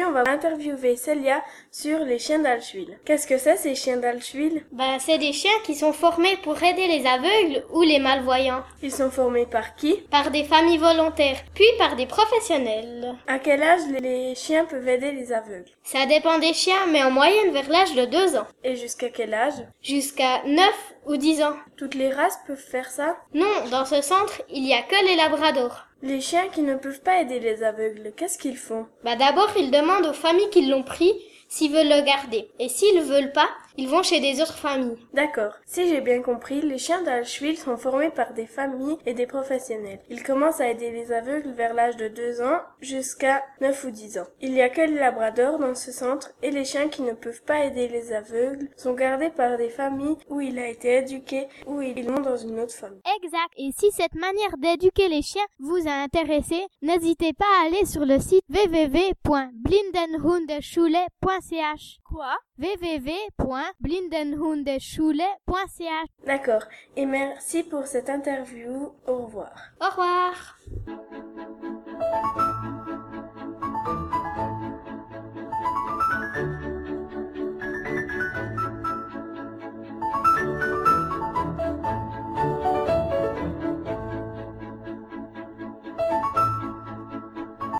on va interviewer Célia sur les chiens d'Allschwil. Qu'est-ce que c'est ces chiens d'Allschwil? C'est des chiens qui sont formés pour aider les aveugles ou les malvoyants. Ils sont formés par qui? Par des familles volontaires, puis par des professionnels. À quel âge les chiens peuvent aider les aveugles? Ça dépend des chiens, mais en moyenne vers l'âge de 2 ans. Et jusqu'à quel âge? Jusqu'à 9 ou 10 ans. Toutes les races peuvent faire ça? Non, dans ce centre, il y a que les labradors. Les chiens qui ne peuvent pas aider les aveugles, qu'est-ce qu'ils font? D'abord, ils demandent aux familles qui l'ont pris s'ils veulent le garder. Et s'ils ne veulent pas, ils vont chez des autres familles. D'accord. Si j'ai bien compris, les chiens d'Allschwil sont formés par des familles et des professionnels. Ils commencent à aider les aveugles vers l'âge de 2 ans jusqu'à 9 ou 10 ans. Il n'y a que les labradors dans ce centre et les chiens qui ne peuvent pas aider les aveugles sont gardés par des familles où il a été éduqué ou ils vont dans une autre famille. Exact. Et si cette manière d'éduquer les chiens vous a intéressé, n'hésitez pas à aller sur le site www.blindenhundeschule.ch. Quoi? www.blindenhundeschule.ch. D'accord. Et merci pour cette interview. Au revoir. Au revoir.